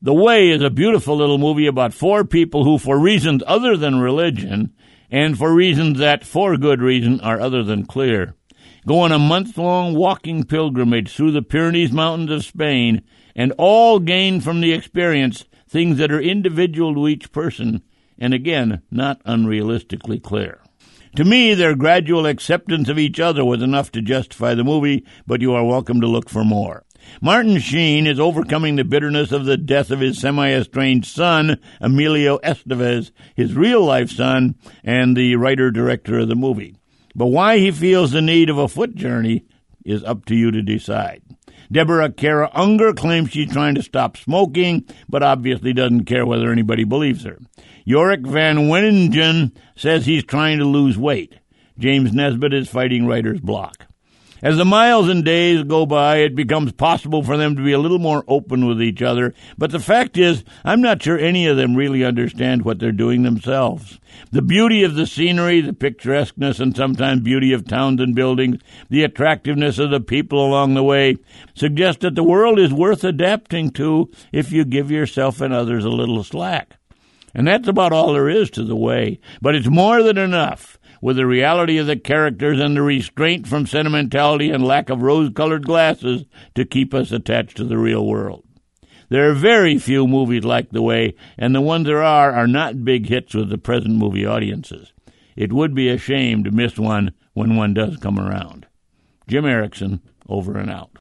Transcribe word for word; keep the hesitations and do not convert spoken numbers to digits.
The Way is a beautiful little movie about four people who, for reasons other than religion, and for reasons that, for good reason, are other than clear, go on a month-long walking pilgrimage through the Pyrenees Mountains of Spain, and all gain from the experience things that are individual to each person, and again, not unrealistically clear. To me, their gradual acceptance of each other was enough to justify the movie, but you are welcome to look for more. Martin Sheen is overcoming the bitterness of the death of his semi-estranged son, Emilio Estevez, his real-life son, and the writer-director of the movie. But why he feels the need of a foot journey is up to you to decide. Deborah Kara Unger claims she's trying to stop smoking, but obviously doesn't care whether anybody believes her. Yorick Van Weningen says he's trying to lose weight. James Nesbitt is fighting writer's block. As the miles and days go by, it becomes possible for them to be a little more open with each other, but the fact is, I'm not sure any of them really understand what they're doing themselves. The beauty of the scenery, the picturesqueness and sometimes beauty of towns and buildings, the attractiveness of the people along the way, suggest that the world is worth adapting to if you give yourself and others a little slack. And that's about all there is to The Way, but it's more than enough. With the reality of the characters and the restraint from sentimentality and lack of rose-colored glasses to keep us attached to the real world. There are very few movies like The Way, and the ones there are are not big hits with the present movie audiences. It would be a shame to miss one when one does come around. Jim Erickson, over and out.